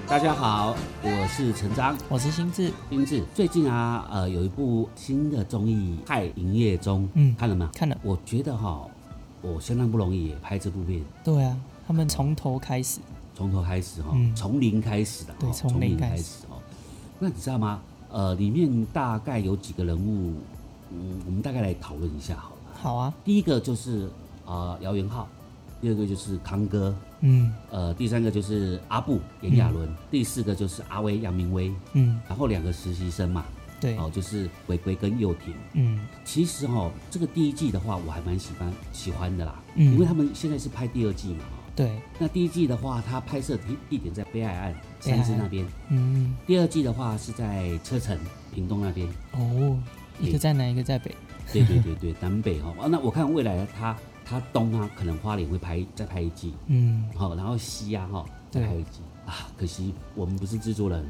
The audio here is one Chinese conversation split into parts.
大家好，我是陈章， 我是新志。 最近啊，有一部新的综艺《太营业中》，看了吗？ 看了。 我觉得我相当不容易拍这部片。 对啊，他们从头开始从零开始的， 对，从零开始那你知道吗？里面大概有几个人物，我们大概来讨论一下好了。 好啊。 第一个就是姚元浩，第二个就是康哥，第三个就是阿布炎亚纶，第四个就是阿威杨明威，然后2个实习生嘛， 对， 就是伟圭跟佑廷，其实这个第一季的话，我还蛮喜欢的啦，因为他们现在是拍第2季嘛， 对， 那第1季的话，它拍摄地点在北海岸三芝那边，第2季的话是在车城屏东那边， 一个在南，一个在北， 对，南北那我看未来它东啊，可能花莲会再拍1季，然后西啊再拍1季啊，可惜我们不是制作人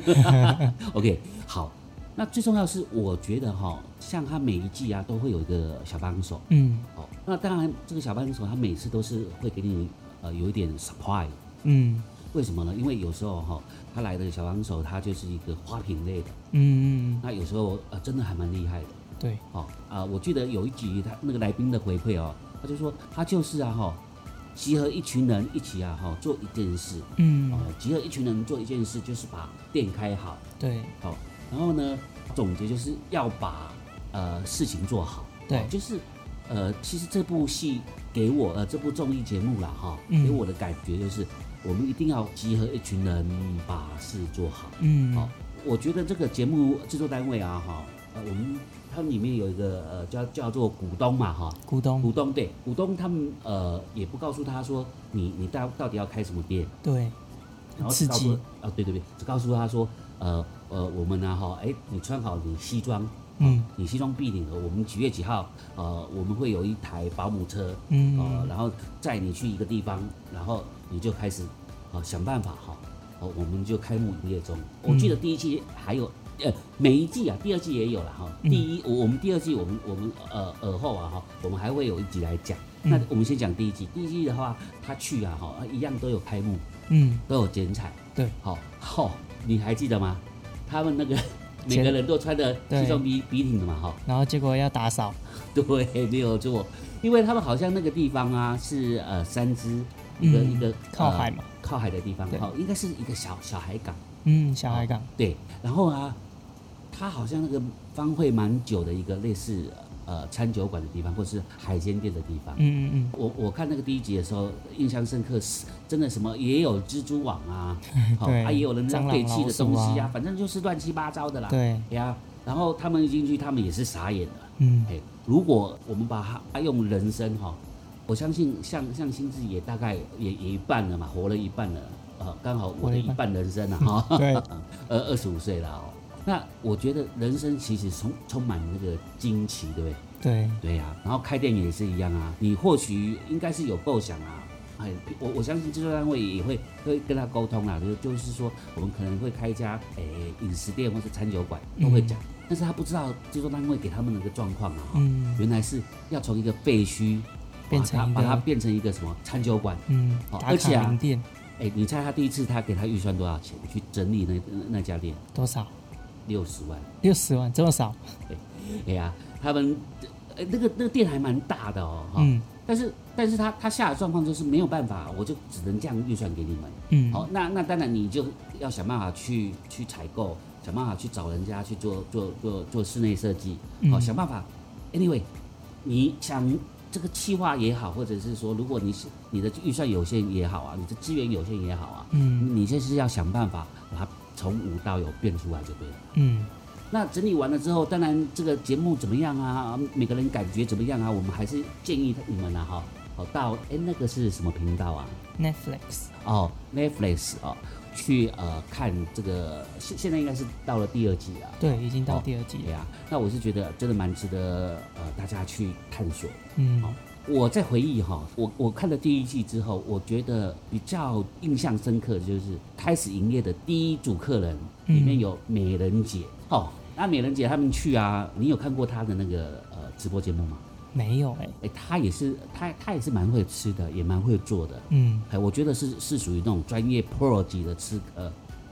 ，OK， 好，那最重要是我觉得像他每一季啊都会有一个小帮手，那当然这个小帮手他每次都是会给你有一点 surprise，为什么呢？因为有时候他来的小帮手他就是一个花瓶类的，那有时候真的还蛮厉害的， 对， 我记得有一集他那个来宾的回馈他就说他就是集合一群人一起做一件事，集合一群人做一件事就是把店开好， 对， 然后呢总结就是要把事情做好， 对， 就是其实这部戏给我这部综艺节目啦给我的感觉就是我们一定要集合一群人把事做好，我觉得这个节目制作单位他们里面有一个叫做股东嘛股东对，股东他们也不告诉他说你到底要开什么店， 对， 然后只告诉对，只告诉他说我们你穿好你西装，你西装笔挺的，我们几月几号我们会有一台保姆车，然后载你去一个地方，然后你就开始想办法我们就开幕营业中。我记得第1季还有每一季第2季也有了我们第2季我们尔后我们还会有一集来讲。那我们先讲第1季。第1季的话，他去一样都有开幕，都有剪彩， 对， 你还记得吗？他们那个每个人都穿着西装笔挺的嘛然后结果要打扫， 对，没有错，因为他们好像那个地方是三芝一个靠海嘛， 靠海的地方，应该是一个小海港， 小海港， 对，然后它好像那个方会蛮久的一个类似餐酒馆的地方，或是海鲜店的地方。我看那个第1集的时候，印象深刻，是真的什么也有蜘蛛网也有人扔废弃的东西反正就是乱七八糟的啦。 对呀，然后他们一进去，他们也是傻眼了。如果我们把它用人生我相信像新志也大概也一半了嘛，活了一半了，刚好我的一半人生对 ，25岁了那我觉得人生其实充满那个惊奇，对不对？对呀，然后开店也是一样你或许应该是有构想我相信制作单位也会跟他沟通就是说我们可能会开一家饮食店或是餐酒馆都会讲，但是他不知道制作单位给他们那个状况原来是要从一个废墟把它变成一个什么餐酒馆，而且名店， 你猜他第1次他给他预算多少钱去整理那家店？ 多少 ？60万。 60万这么少？ 他们那个店还蛮大的但是他下的状况就是没有办法，我就只能这样预算给你们。那当然你就要想办法去采购，想办法去找人家去做室内设计，想办法。Anyway， 你想这个企划也好，或者是说如果你的预算有限也好你的资源有限也好你就是要想办法把它从无到有变出来就对了。那整理完了之后，当然这个节目怎么样每个人感觉怎么样我们还是建议你们到那个是什么频道 ？Netflix Netflix 去看这个，现在应该是到了第2季了。 对，已经到第2季了。 对那我是觉得真的蛮值得大家去探索。我在回忆我看了第1季之后，我觉得比较印象深刻的就是开始营业的第一组客人里面有美人姐那美人姐他们去你有看过她的那个直播节目吗？ 没有她也是蛮会吃的，也蛮会做的。我觉得是属于那种专业 pro 级的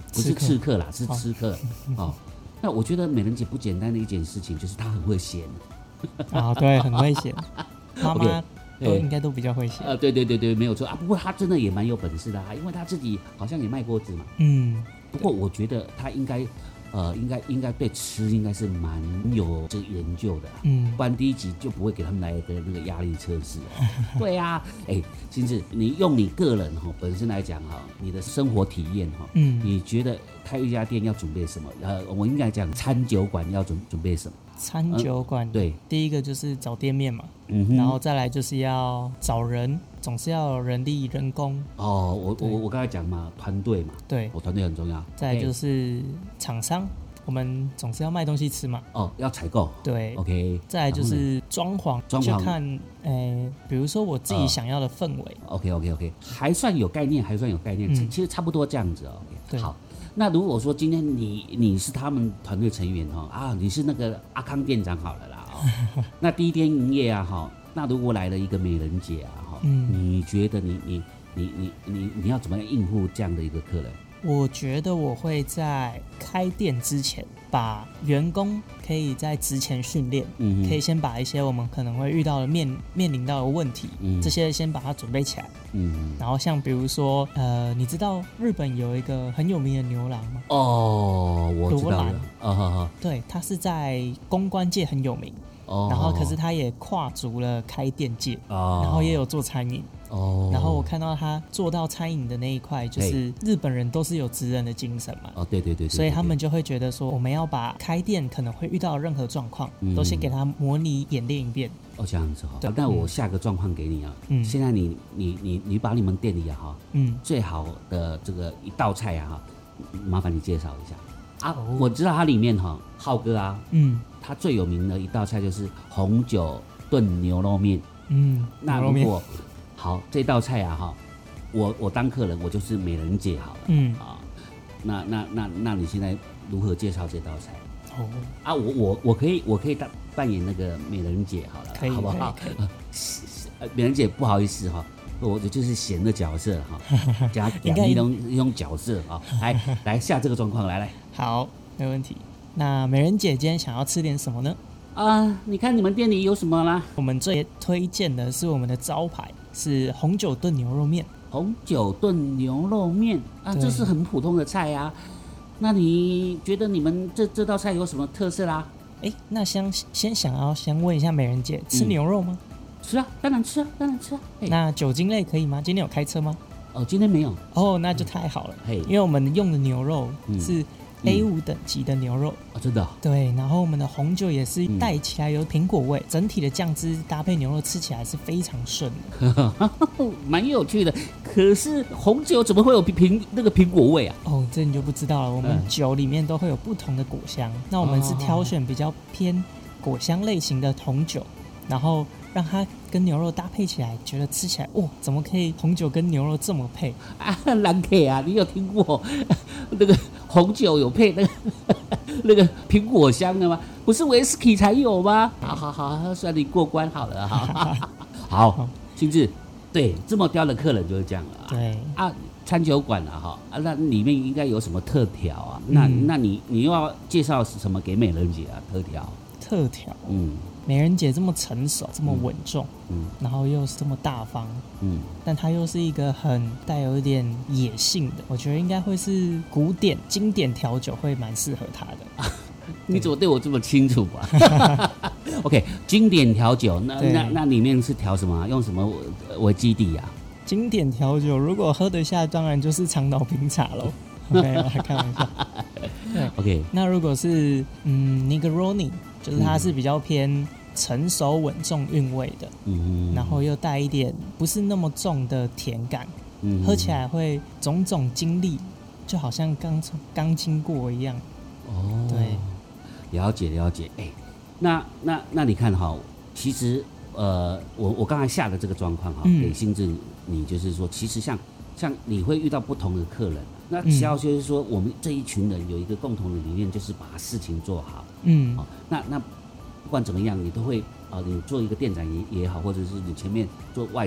不是刺客啦，是吃客哦。那我觉得美人姐不简单的一件事情就是她很会咸啊，对，很会咸，妈妈应该都比较会咸。 对，没有错啊。不过她真的也蛮有本事的啊，因为她自己好像也卖锅子嘛。不过我觉得她应该对吃应该是蛮有这个研究的，不然第一集就不会给他们来一个那个压力测试。对啊，金志，你用你个人本身来讲你的生活体验你觉得开一家店要准备什么？我应该讲餐酒馆要准备什么？ 餐酒馆对， 第一个就是找店面嘛，然后再来就是要找人，总是要有人力人工。 我刚才讲嘛，团队嘛， 对， 团队很重要。 再来就是厂商，我们总是要卖东西吃嘛。 要采购。 对 ，OK。 再来就是装潢，就看比如说我自己想要的氛围。 OK， 还算有概念，其实差不多这样子对， 好。那如果说今天你是他们团队成员你是那个阿康店长好了啦那第一天营业那如果来了一个美人姐你觉得你要怎么样应付这样的一个客人？ 我觉得我会在开店之前，把员工可以在之前训练，可以先把一些我们可能会遇到的面临到的问题，这些先把它准备起来。然后像比如说，你知道日本有一个很有名的牛郎吗？ 我知道了。 对，他是在公关界很有名，然后可是他也跨足了开店界，然后也有做餐饮。然后我看到他做到餐饮的那一块，就是日本人都是有职人的精神嘛。 对， 所以他们就会觉得说，我们要把开店可能会遇到的任何状况，都先给他模拟演练一遍。 这样子那我下个状况给你现在你把你们店里最好的这个一道菜麻烦你介绍一下我知道它里面浩哥他最有名的一道菜就是红酒炖牛肉面。那如果好这道菜我当客人我就是美人姐好了。那你现在如何介绍这道菜？我可以扮演那个美人姐好了， 可以好不好？ 美人姐不好意思我就是闲的角色加一种角色来下这个状况来。 好，没问题。那美人姐今天想要吃点什么呢？ 你看你们店里有什么啦？ 我们最推荐的是我们的招牌，是红酒炖牛肉面。 红酒炖牛肉面这是很普通的菜那你觉得你们这道菜有什么特色啦？ 那先问一下美人姐，吃牛肉吗？ 吃啊，当然吃啊。 那酒精类可以吗？今天有开车吗？ 今天没有。 那就太好了。因为我们用的牛肉是A5 等级的牛肉真的对，然后我们的红酒也是带起来有苹果味，整体的酱汁搭配牛肉吃起来是非常顺的蛮有趣的。可是红酒怎么会有那个苹果味这你就不知道了。我们酒里面都会有不同的果香，那我们是挑选比较偏果香类型的红酒，然后让它跟牛肉搭配起来，觉得吃起来怎么可以红酒跟牛肉这么配蓝 K 你有听过那个红酒有配那个苹果香的吗？不是威士忌才有吗？好，算你过关好了好，金志，对，这么刁的客人就是这样了对餐酒馆那里面应该有什么特调那你又要介绍什么给美人姐特调美人姐这么成熟，这么稳重，然后又是这么大方，但她又是一个很带有一点野性的，我觉得应该会是古典经典调酒会蛮适合她的你怎么对我这么清楚OK， 经典调酒那里面是调什么用什么为基底经典调酒如果喝得下当然就是长岛冰茶咯OK， 开玩笑对 OK， 那如果是Negroni， 就是它是比较偏成熟稳重韵味的，然后又带一点不是那么重的甜感，喝起来会种种经历，就好像刚经过一样。对， 了解。那你看其实我刚才下的这个状况给新志你就是说，其实像你会遇到不同的客人，那只要就是说我们这一群人有一个共同的理念，就是把事情做好。那不管怎么样，你都会你做一个店长也好，或者是你前面做外场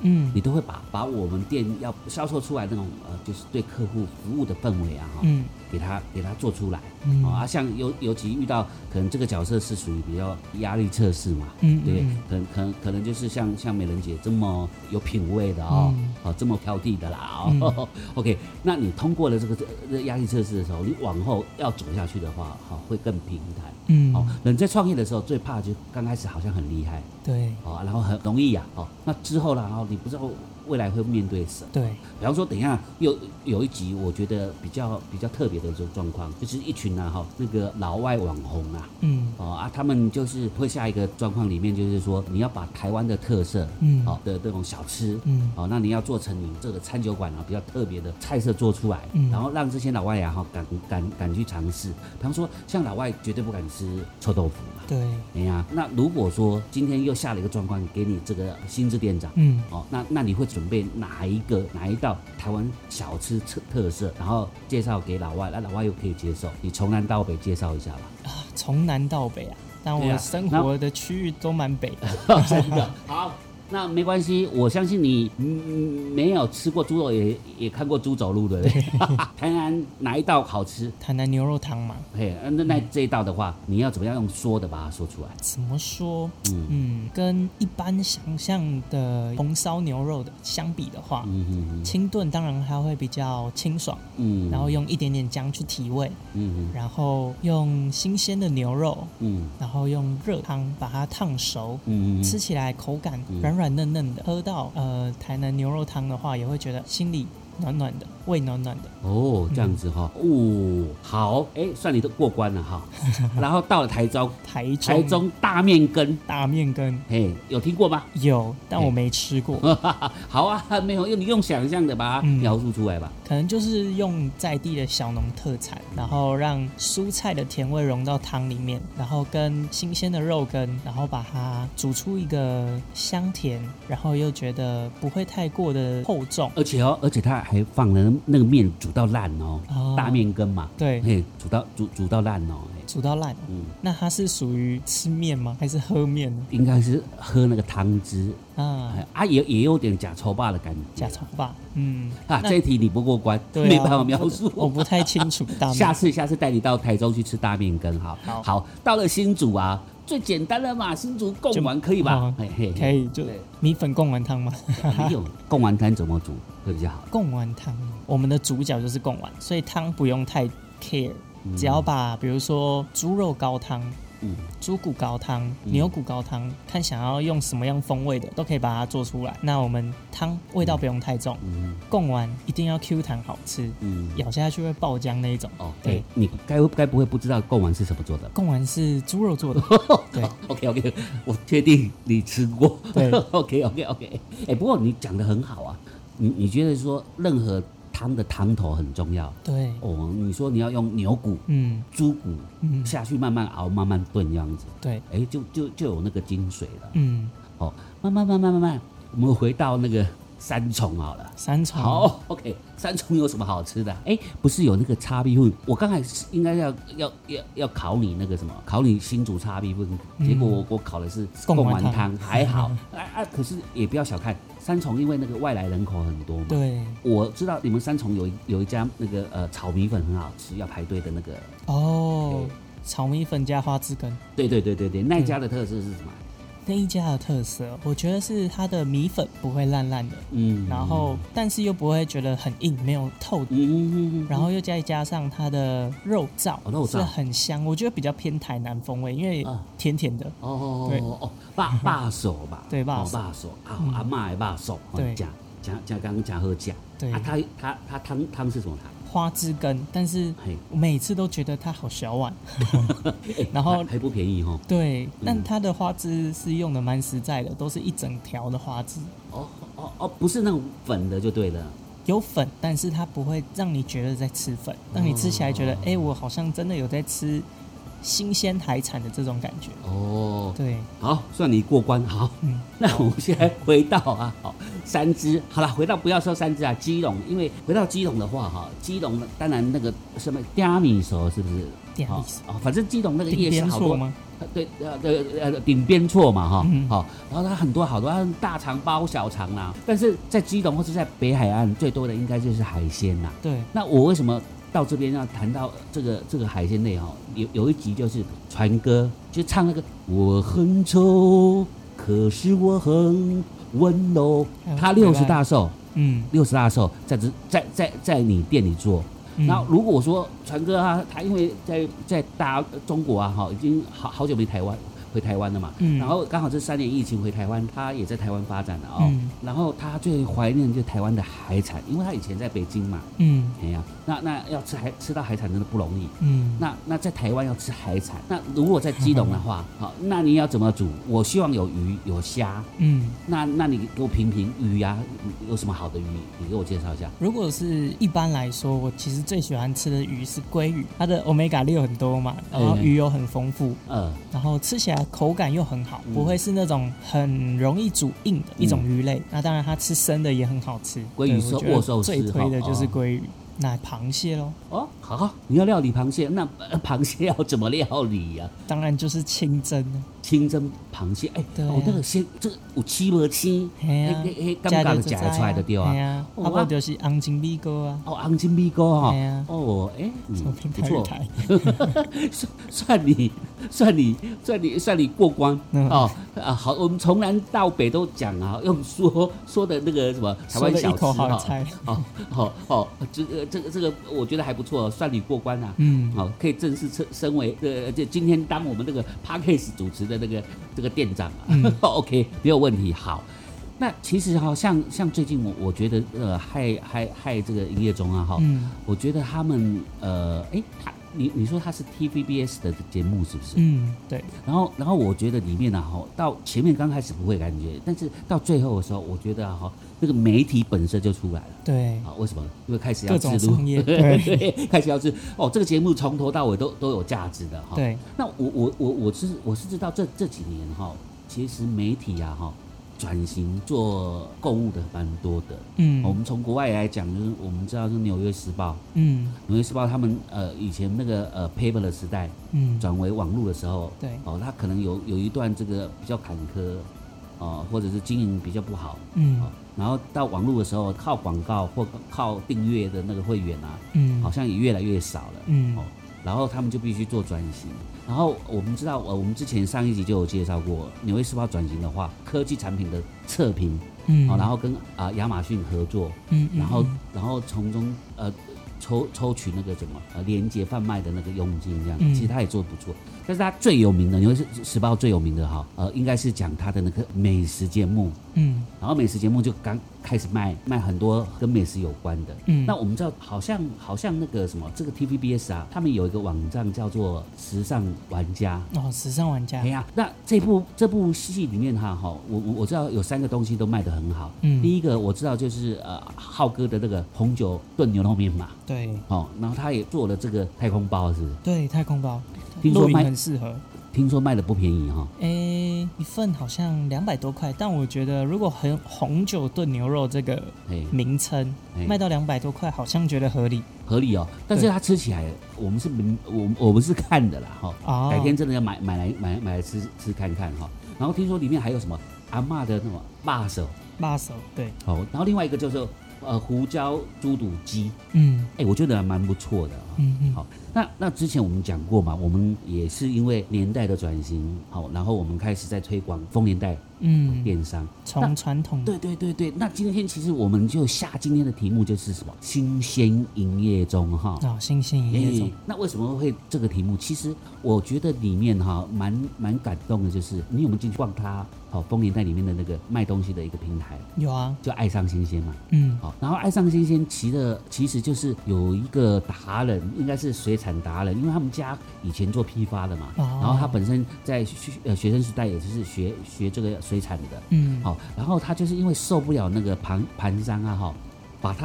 你都会把我们店要销售出来那种就是对客户服务的氛围啊，给他做出来，像尤其遇到可能这个角色是属于比较压力测试嘛，对，可能就是像美人姐这么有品味的这么挑剔的啦OK， 那你通过了这个压力测试的时候，你往后要走下去的话，会更平坦。人在创业的时候最怕就刚开始好像很厉害， 对， 然后很容易那之后啦，你不知道未来会面对什么？ 对， 比方说，等一下有一集，我觉得比较特别的这种状况，就是一群那个老外网红他们就是会下一个状况里面，就是说你要把台湾的特色的这种小吃那你要做成你这个餐酒馆比较特别的菜色做出来，然后让这些老外敢去尝试。比方说，像老外绝对不敢吃臭豆腐嘛， 对， 哎呀，那如果说今天又下了一个状况给你这个新制店长，那你会准备哪一道台湾小吃特色，然后介绍给老外，那老外又可以接受？你从南到北介绍一下吧。 从南到北啊，但我生活的区域都蛮北的。 真的好。那没关系，我相信你没有吃过猪肉，也看过猪走路的。台南哪一道好吃？ 台南牛肉汤嘛。 那这一道的话，你要怎么样用说的把它说出来？ 怎么说？跟一般想象的红烧牛肉的相比的话，清炖当然它会比较清爽，然后用一点点姜去提味，然后用新鲜的牛肉，然后用热汤把它烫熟，吃起来口感软嫩嫩的，喝到台南牛肉汤的话，也会觉得心里暖暖的，胃暖暖的。 这样子好，算你都过关了哈。然后到了台中大面羹，有听过吗？ 有，但我没吃过。 好啊，没有，你用想象的把它描述出来吧。 可能就是用在地的小农特产，然后让蔬菜的甜味融到汤里面，然后跟新鲜的肉羹，然后把它煮出一个香甜，然后又觉得不会太过的厚重， 而且它还放了那个面煮到烂大面羹嘛， 对， 煮到烂煮到烂。那它是属于吃面吗？还是喝面呢？ 应该是喝那个汤汁也有点假稠霸的感觉。 假稠霸， 这一题你不过关，没办法描述， 我不太清楚。 下次带你到台中去吃大面羹，好，到了新竹最简单的嘛，新竹贡丸可以吧？ 可以，就米粉贡丸汤嘛。 没有贡丸汤怎么煮会比较好？ 贡丸汤，我们的主角就是贡丸，所以汤不用太 care，只要把比如说猪肉高汤、猪骨高汤、牛骨高汤，看想要用什么样风味的，都可以把它做出来。那我们汤味道不用太重，贡丸一定要 Q 弹好吃，咬下去会爆浆那一种。 对，你该不会不知道贡丸是什么做的？ 贡丸是猪肉做的。对 ，OK， 我确定你吃过。 对 ，OK， 不过你讲得很好啊，你觉得说任何汤的汤头很重要。 对你说你要用牛骨、猪骨下去慢慢熬、慢慢炖这样子。 对， 就有那个精髓了。慢慢，我们回到那个三重好了。 三重好 ，OK， 三重有什么好吃的？不是有那个叉逼粉？我刚才应该要考你那个什么，考你新竹叉逼粉，结果我考的是贡丸汤，还好可是也不要小看三重，因为那个外来人口很多嘛。 对， 我知道你们三重有一家那个炒米粉很好吃，要排队的那个。 炒米粉加花枝羹。对， 那一家的特色是什么？ 那一家的特色，我觉得是它的米粉不会烂烂的，然后但是又不会觉得很硬，没有透然后又再加上它的肉燥是很香，我觉得比较偏台南风味，因为甜甜的。 霸手吧， 对，霸手阿嬷的霸手， 对， 加喝酱。对，它汤是什么汤？ 花枝羹，但是我每次都觉得它好小碗，然后还不便宜哦。 对，但它的花枝是用的蛮实在的，都是一整条的花枝。 不是那种粉的就对了。 有粉，但是它不会让你觉得在吃粉，让你吃起来觉得，我好像真的有在吃新鲜海产的这种感觉。对， 好，算你过关。好，那我们现在回到三芝。好了，回到不要说三芝基隆，因为回到基隆的话基隆当然那个什么嗲米熟是不是？ 嗲米熟反正基隆那个夜市好多吗？ 对顶边错嘛哈，好，然后它很多好多，它大肠包小肠啦，但是在基隆或是在北海岸最多的应该就是海鲜啦。 对， 那我为什么到这边要谈到这个海鲜类哈？有一集就是传歌，就唱那个我很丑，可是我很温柔。他60大寿，60大寿在你店里做。然后如果我说传哥啊，他因为在大中国啊，已经好久没回台湾了嘛，然后刚好这3年疫情回台湾，他也在台湾发展了哦。然后他最怀念就台湾的海产，因为他以前在北京嘛，哎呀，那要吃到海产真的不容易，那在台湾要吃海产，那如果在基隆的话，好，那你要怎么煮？我希望有鱼有虾，那你给我评鱼啊，有什么好的鱼？你给我介绍一下。 如果是一般来说，我其实最喜欢吃的鱼是鲑鱼，它的 Omega 6很多嘛，然后鱼油很丰富，然后吃起来口感又很好，不会是那种很容易煮硬的一种鱼类。那当然，它吃生的也很好吃。 鲑鱼是握寿司， 最推的就是鲑鱼。那螃蟹咯。 哦，好，你要料理螃蟹，那螃蟹要怎么料理呀？ 当然就是清蒸。 清蒸螃蟹，那个鲜，这有起无青，感觉就吃得出来的对啊。 啊，不就是红金米糕啊？ 红金米糕哈。不错，算你过关哦。好，我们从南到北都讲啊，用说的那个什么台湾小吃哈。好，这个我觉得还不错，算你过关啊。好，可以正式升为今天当我们这个 Podcast 主持的这个店长啊。OK， 没有问题。好，那其实像最近我觉得害这个营业中啊哈，我觉得他们你说它是 TVBS 的节目是不是？ 对。 然后我觉得里面啊到前面刚开始不会感觉，但是到最后的时候，我觉得那个媒体本色就出来了。 对。 为什么？因为开始要制度， 对， 开始要制这个节目从头到尾都有价值的哈。 对。 那我是知道这几年其实媒体啊转型做购物的蛮多的。我们从国外来讲，就是我们知道是《纽约时报》。纽约时报他们以前那个paper 的时代，转为网络的时候， 对， 他可能有一段这个比较坎坷，或者是经营比较不好，然后到网络的时候，靠广告或靠订阅的那个会员啊，好像也越来越少了，然后他们就必须做转型。然后我们知道，我们之前上一集就有介绍过，纽约时报转型的话，科技产品的测评，然后跟亚马逊合作，然后从中抽取那个什么连结贩卖的那个佣金，这样，其实他也做得不错。但是他最有名的，纽约时报最有名的应该是讲他的那个美食节目，然后美食节目就刚开始卖很多跟美食有关的，那我们知道好像那个什么这个 TVBS 啊，他们有一个网站叫做时尚玩家。 时尚玩家。 对呀，那这部戏里面我知道有3个东西都卖得很好。第一个我知道就是浩哥的那个红酒炖牛肉面嘛。 对。 然后他也做了这个太空包，是不是？ 对，太空包， 听说很适合。 听说卖的不便宜一份好像200多块，但我觉得如果红酒炖牛肉这个名称卖到200多块，好像觉得合理哦。但是它吃起来，我们是看的啦改天真的要买来吃看看然后听说里面还有什么阿嬷的那种肉手， 对。 然后另外一个就是胡椒猪肚鸡，我觉得蛮不错的。好，那之前我们讲过嘛，我们也是因为年代的转型，然后我们开始在推广丰年代电商， 从传统。 对。那今天其实我们就下今天的题目就是什么？新鲜营业中新鲜营业中。 那为什么会这个题目？其实我觉得里面蛮感动的，就是你有没有进去逛它丰年代里面的那个卖东西的一个平台？ 有啊， 就爱上新鲜嘛。然后爱上新鲜其实就是有一个达人，应该是水产达人，因为他们家以前做批发的嘛，然后他本身在学生时代也就是学这个水产的，然后他就是因为受不了那个盘商啊把他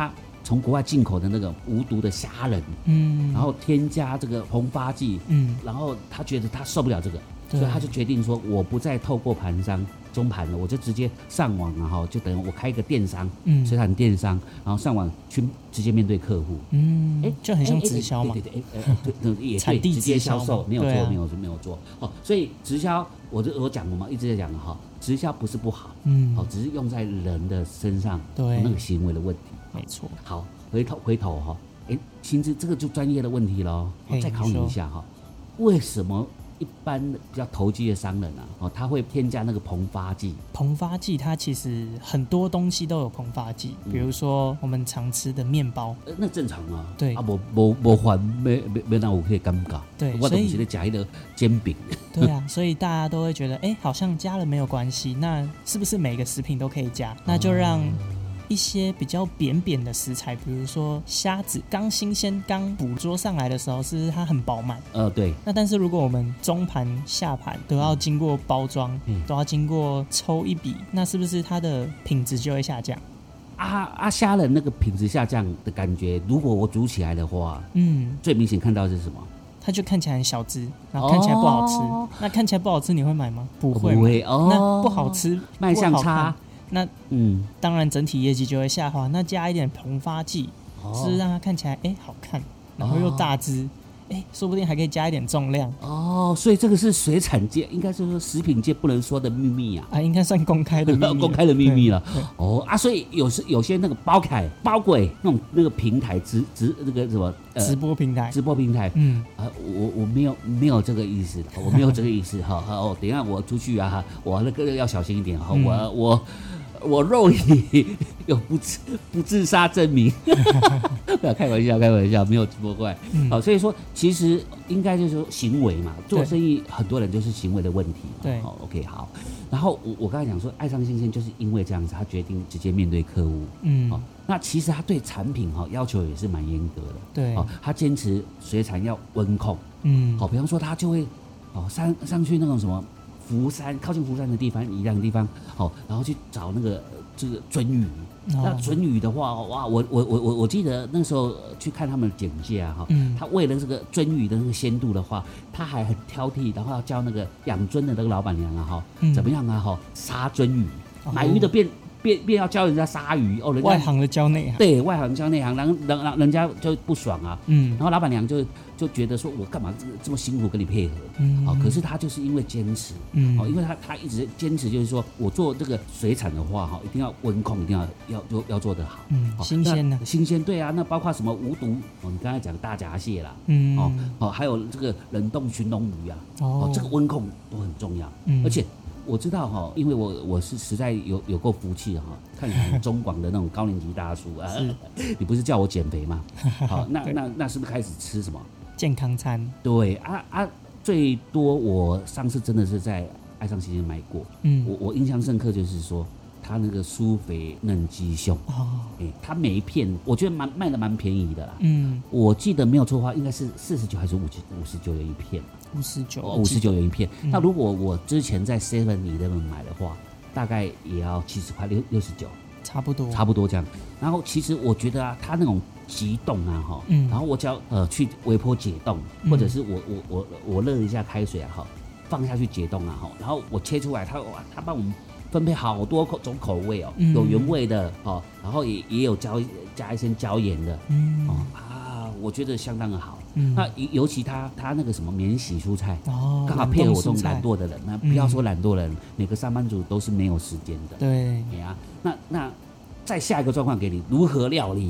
从国外进口的那个无毒的虾仁，然后添加这个膨发剂，然后他觉得他受不了这个，所以他就决定说，我不再透过盘商中盘了，我就直接上网啊，就等于我开一个电商，水产电商，然后上网去直接面对客户， 就很像直销嘛， 对，也对，直接销售，没有错，没有错。所以直销，我讲过嘛，一直在讲哈，直销不是不好，只是用在人的身上，那个行为的问题， 没错。 好，回头哈，薪资这个就专业的问题喽，再考你一下哈，为什么？一般比较投机的商人啊，他会添加那个膨发剂。 膨发剂它其实很多东西都有膨发剂，比如说我们常吃的面包， 那正常啊。 对啊， 没还没让我可以尴尬。 对， 我都是在夹一个煎饼。 对啊，所以大家都会觉得，好像加了没有关系，那是不是每个食品都可以加？那就让一些比较扁扁的食材，比如说虾子，刚新鲜、刚捕捉上来的时候，是不是它很饱满？ 对。 那但是如果我们中盘、下盘都要经过包装，都要经过抽一笔，那是不是它的品质就会下降？ 虾仁那个品质下降的感觉，如果我煮起来的话，最明显看到的是什么？ 它就看起来很小只，然后看起来不好吃。那看起来不好吃，你会买吗？不会。那不好吃， 卖相差。 那当然整体业绩就会下滑。那加一点膨发剂，是让它看起来好看，然后又大只，说不定还可以加一点重量。 所以这个是水产界，应该是说食品界不能说的秘密啊。 应该算公开的秘密， 公开的秘密了。所以有些那个包鬼那个平台那个什么直播平台， 我没有这个意思，我没有这个意思哈。等一下我出去啊，我那个要小心一点哈。我肉里有不自杀证明，不要开玩笑，没有这么怪。所以说其实应该就是说行为嘛，做生意很多人就是行为的问题嘛。 对 ，OK 好。然后我刚才讲说，爱上新鲜就是因为这样子，他决定直接面对客户。那其实他对产品要求也是蛮严格的。 对， 他坚持水产要温控。比方说他就会上去那种什么。福山靠近福山的地方，宜兰的地方，然后去找那个这个鳟鱼。那鳟鱼的话，哇，我记得那时候去看他们检价哈，他为了这个鳟鱼的那个鲜度的话，他还很挑剔，然后要教那个养鳟的那个老板娘啊怎么样啊杀鳟鱼，买鱼的便要教人家杀鱼人家外行的教内行， 对，外行教内行，人家就不爽啊。然后老板娘就觉得说，我干嘛这么辛苦跟你配合？可是他就是因为坚持，因为他一直坚持，就是说我做这个水产的话，一定要温控，一定要做得好， 新鲜的， 新鲜，对啊，那包括什么无毒你刚才讲大闸蟹啦，还有这个冷冻鲟龙鱼啊，这个温控都很重要，而且。我知道因为我是实在有够福气看中广的那种高年级大叔啊，你不是叫我减肥吗？那是不是开始吃什么健康餐？ 对最多我上次真的是在爱上新鲜买过，我印象深刻就是说他那个酥肥嫩鸡胸，他每一片我觉得卖的蛮便宜的啦，我记得没有错的话，应该是49还是59元一片。59元一片。那如果我之前在 7-11 买的话，大概也要70块69，差不多这样。然后其实我觉得它那种急冻然后我只要去微波解冻，或者是我热一下开水放下去解冻然后我切出来，它帮我们分配好多种口味有原味的然后也有加一些椒盐的我觉得相当的好。那尤其他那个什么免洗蔬菜，刚好配合我这种懒惰的人。那不要说懒惰的人，每个上班族都是没有时间的。 对， 那再下一个状况给你，如何料理？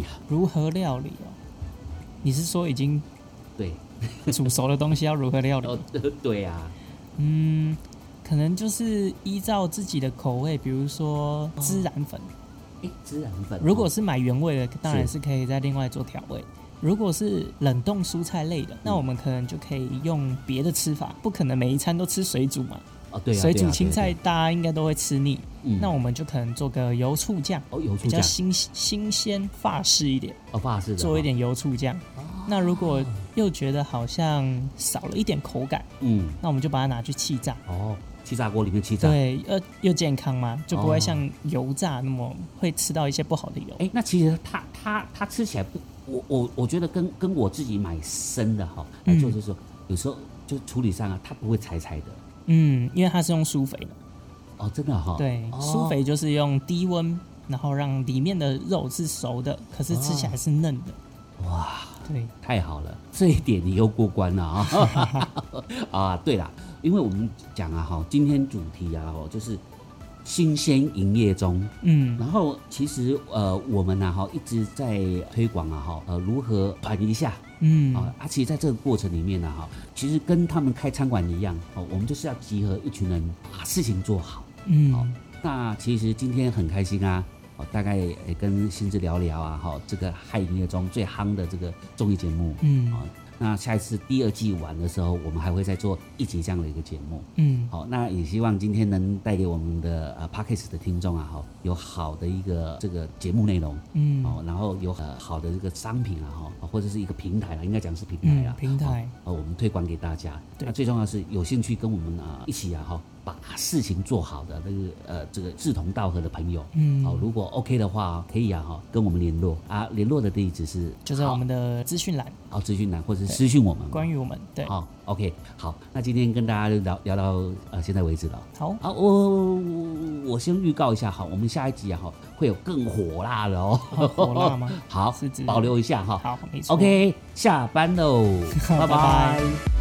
你是说已经对煮熟的东西要如何料理？ 对啊， 可能就是依照自己的口味，比如说孜然粉。 孜然粉， 如果是买原味的，当然是可以再另外做调味。如果是冷冻蔬菜类的，那我们可能就可以用别的吃法，不可能每一餐都吃水煮嘛。 对啊， 水煮青菜大家应该都会吃腻，那我们就可能做个油醋酱，比较新鲜法式一点。 法式的， 做一点油醋酱。那如果又觉得好像少了一点口感，那我们就把它拿去气炸。 气炸锅里面气炸， 对，又健康嘛，就不会像油炸那么会吃到一些不好的油。 那其实它吃起来不，我觉得跟我自己买生的来做，就是说有时候就处理上它不会柴柴的。因为它是用疏肥的。 真的对，疏肥就是用低温，然后让里面的肉是熟的，可是吃起来是嫩的。 哇， 对， 太好了，这一点你又过关了对啦，因为我们讲今天主题就是新鲜营业中，然后其实我们一直在推广如何团一下，其实在这个过程里面其实跟他们开餐馆一样，我们就是要集合一群人把事情做好，那其实今天很开心大概跟新知聊聊这个嗨营业中最夯的这个综艺节目，那下一次第2季完的时候，我们还会再做1集这样的一个节目，那也希望今天能带给我们的Podcast 的听众有好的一个这个节目内容，然后有好的这个商品或者是一个平台应该讲是平台平台我们推广给大家。那最重要的是有兴趣跟我们一起把事情做好的那个这个志同道合的朋友，如果 OK 的话，可以跟我们联络联络的地址是就在我们的资讯栏， 资讯栏或者是私讯我们， 关于我们对 OK 好，那今天跟大家聊到现在为止了。 好， 我先预告一下我们下一集会有更火辣的火辣吗？ 好，保留一下好，没错。 OK， 下班喽，拜拜。